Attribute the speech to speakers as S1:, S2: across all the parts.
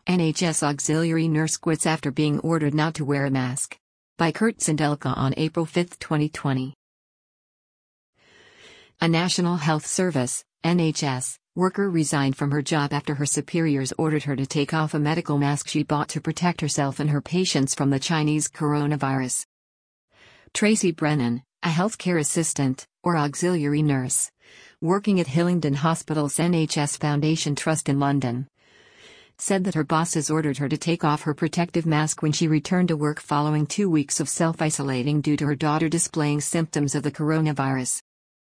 S1: NHS auxiliary nurse quits after being ordered not to wear a mask. By Kurt Sindelka on April 5, 2020. A National Health Service, NHS, worker resigned from her job after her superiors ordered her to take off a medical mask she bought to protect herself and her patients from the Chinese coronavirus. Tracy Brennan, a healthcare assistant, or auxiliary nurse, working at Hillingdon Hospital's NHS Foundation Trust in London, said that her bosses ordered her to take off her protective mask when she returned to work following 2 weeks of self-isolating due to her daughter displaying symptoms of the coronavirus.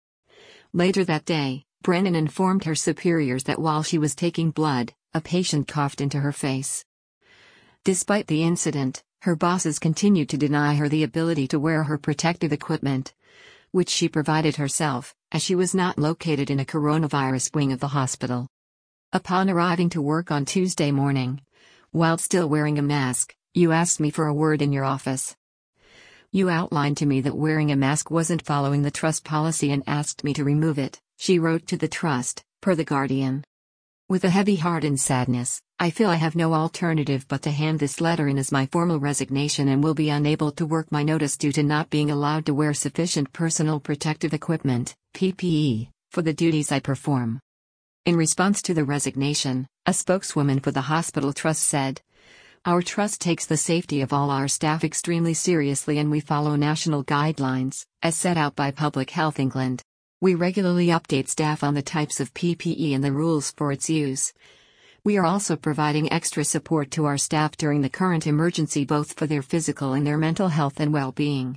S1: Later that day, Brennan informed her superiors that while she was taking blood, a patient coughed into her face. Despite the incident, her bosses continued to deny her the ability to wear her protective equipment, which she provided herself, as she was not located in a coronavirus wing of the hospital. Upon arriving to work on Tuesday morning, while still wearing a mask, you asked me for a word in your office. You outlined to me that wearing a mask wasn't following the trust policy and asked me to remove it, she wrote to the trust, per The Guardian. With a heavy heart and sadness, I feel I have no alternative but to hand this letter in as my formal resignation and will be unable to work my notice due to not being allowed to wear sufficient personal protective equipment, PPE, for the duties I perform. In response to the resignation, a spokeswoman for the hospital trust said, "Our trust takes the safety of all our staff extremely seriously and we follow national guidelines, as set out by Public Health England. We regularly update staff on the types of PPE and the rules for its use. We are also providing extra support to our staff during the current emergency both for their physical and their mental health and well-being."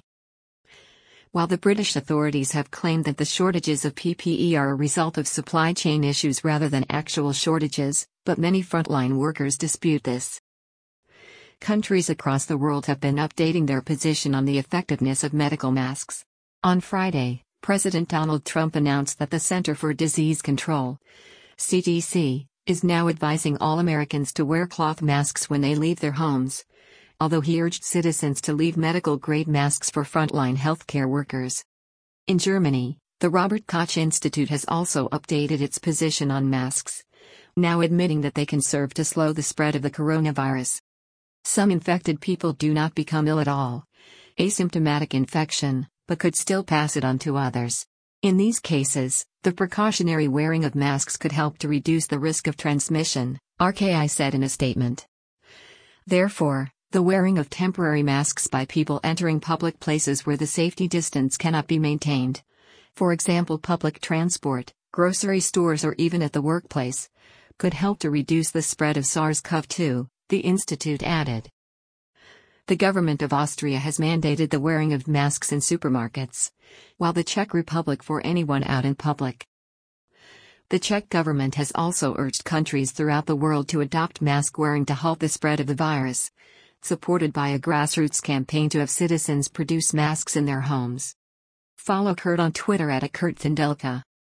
S1: While the British authorities have claimed that the shortages of PPE are a result of supply chain issues rather than actual shortages, but many frontline workers dispute this. Countries across the world have been updating their position on the effectiveness of medical masks. On Friday, President Donald Trump announced that the Center for Disease Control, CDC, is now advising all Americans to wear cloth masks when they leave their homes, although he urged citizens to leave medical-grade masks for frontline healthcare workers. In Germany, the Robert Koch Institute has also updated its position on masks, now admitting that they can serve to slow the spread of the coronavirus. Some infected people do not become ill at all, asymptomatic infection, but could still pass it on to others. In these cases, the precautionary wearing of masks could help to reduce the risk of transmission, RKI said in a statement. Therefore, the wearing of temporary masks by people entering public places where the safety distance cannot be maintained, for example public transport, grocery stores or even at the workplace, could help to reduce the spread of SARS-CoV-2, the institute added. The government of Austria has mandated the wearing of masks in supermarkets, while the Czech Republic for anyone out in public. The Czech government has also urged countries throughout the world to adopt mask wearing to halt the spread of the virus, supported by a grassroots campaign to have citizens produce masks in their homes. Follow Kurt on Twitter @KurtSindelka.